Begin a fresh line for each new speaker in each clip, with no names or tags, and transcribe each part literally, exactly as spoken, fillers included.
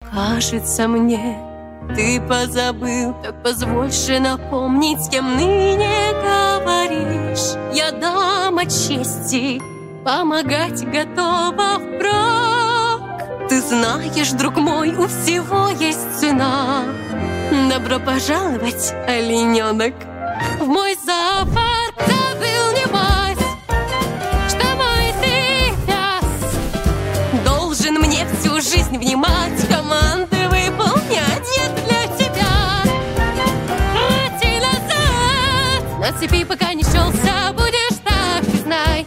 Кажется мне, ты позабыл, так позвольше напомнить, с кем ныне говоришь. Я дама чести, помогать готова впрок. Ты знаешь, друг мой, у всего есть цена. Добро пожаловать, олененок, в мой зоопарк. Забыл, небось, что мой ты пес должен мне всю жизнь внимать, команды выполнять. Я для тебя лети назад, на цепи пока не шелся, будешь так, ты знай.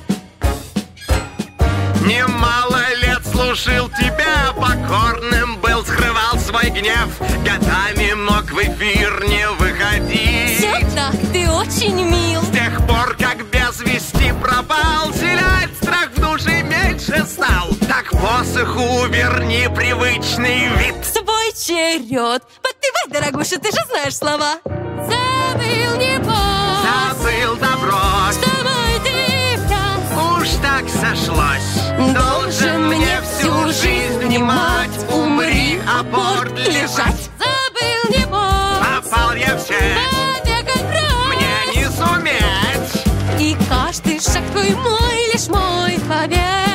Немало лет служил тебя, покорным был, скрывал свой гнев, годами мог в эфир не выходить.
Все так, ты очень мил.
С тех пор, как без вести пропал, селять страх в душе меньше стал. Так посоху верни привычный вид.
Свой черед. Подпевай, дорогуша, ты же знаешь слова. Забыл, небось,
Забыл добро,
что мой ты пес
уж так сошлось. Должен мне всю жизнь внимать, умри, а борт лежать.
Забыл, небось,
Попал я в сеть,
побег открой.
мне не суметь.
И каждый шаг твой мой, лишь мой, поверь.